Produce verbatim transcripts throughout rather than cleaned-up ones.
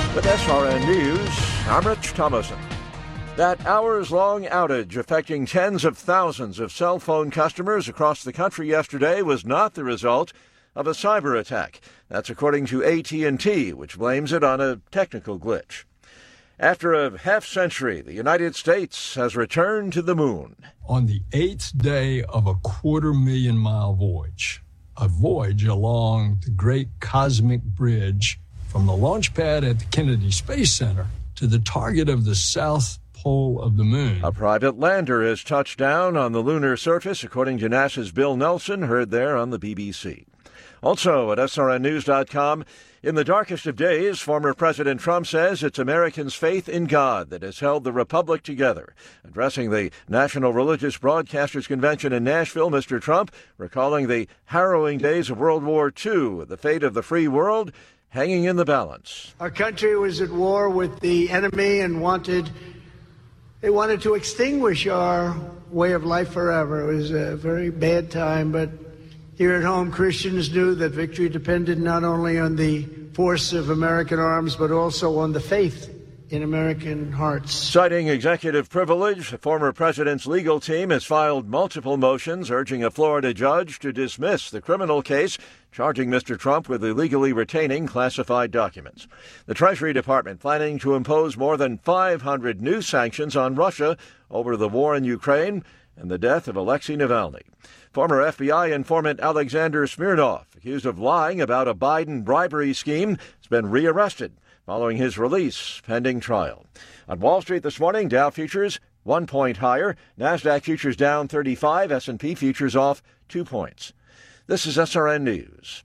With S R N News, I'm Rich Thomason. That hours-long outage affecting tens of thousands of cell phone customers across the country yesterday was not the result of a cyber attack. That's according to A T and T, which blames it on a technical glitch. After a half-century, the United States has returned to the moon. On the eighth day of a quarter-million-mile voyage, a voyage along the Great Cosmic Bridge from the launch pad at the Kennedy Space Center to the target of the south pole of the moon. A private lander has touched down on the lunar surface, according to NASA's Bill Nelson, heard there on the B B C. Also at S R N news dot com, in the darkest of days, former President Trump says it's Americans' faith in God that has held the republic together. Addressing the National Religious Broadcasters Convention in Nashville, Mister Trump recalling the harrowing days of World War Two, the fate of the free world hanging in the balance. Our country was at war with the enemy and wanted, they wanted to extinguish our way of life forever. It was a very bad time, but here at home, Christians knew that victory depended not only on the force of American arms, but also on the faith in American hearts. Citing executive privilege, the former president's legal team has filed multiple motions urging a Florida judge to dismiss the criminal case charging Mister Trump with illegally retaining classified documents. The Treasury Department planning to impose more than five hundred new sanctions on Russia over the war in Ukraine and the death of Alexei Navalny. Former F B I informant Alexander Smirnov, accused of lying about a Biden bribery scheme, has been rearrested following his release pending trial. On Wall Street this morning, Dow futures one point higher, NASDAQ futures down thirty-five, S and P futures off two points. This is S R N News.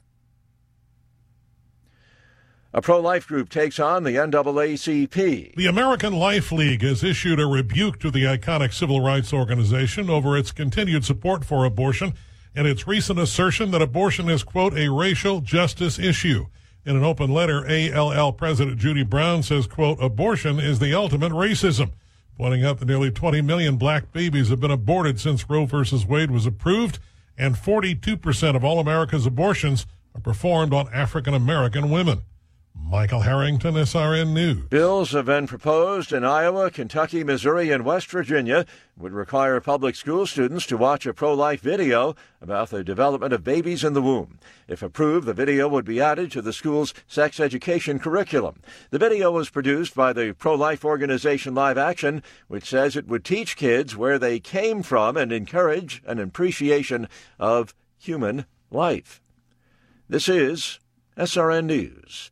A pro-life group takes on the N double A C P. The American Life League has issued a rebuke to the iconic civil rights organization over its continued support for abortion and its recent assertion that abortion is, quote, a racial justice issue. In an open letter, A L L President Judy Brown says, quote, abortion is the ultimate racism, pointing out that nearly twenty million black babies have been aborted since Roe versus Wade was approved, and forty-two percent of all America's abortions are performed on African-American women. Michael Harrington, S R N News. Bills have been proposed in Iowa, Kentucky, Missouri, and West Virginia would require public school students to watch a pro-life video about the development of babies in the womb. If approved, the video would be added to the school's sex education curriculum. The video was produced by the pro-life organization Live Action, which says it would teach kids where they came from and encourage an appreciation of human life. This is S R N News.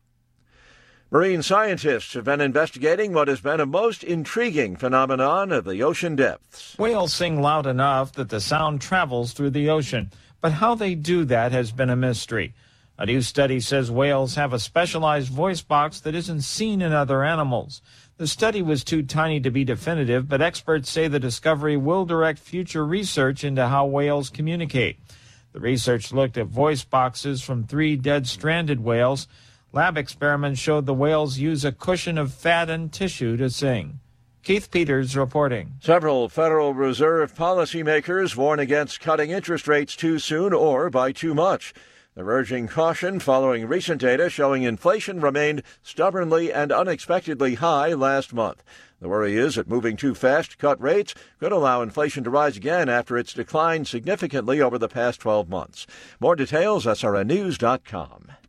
Marine scientists have been investigating what has been a most intriguing phenomenon of the ocean depths. Whales sing loud enough that the sound travels through the ocean, but how they do that has been a mystery. A new study says whales have a specialized voice box that isn't seen in other animals. The study was too tiny to be definitive, but experts say the discovery will direct future research into how whales communicate. The research looked at voice boxes from three dead stranded whales. Lab experiments showed the whales use a cushion of fat and tissue to sing. Keith Peters reporting. Several Federal Reserve policymakers warn against cutting interest rates too soon or by too much. They're urging caution following recent data showing inflation remained stubbornly and unexpectedly high last month. The worry is that moving too fast to cut rates could allow inflation to rise again after it's declined significantly over the past twelve months. More details, S R N news dot com.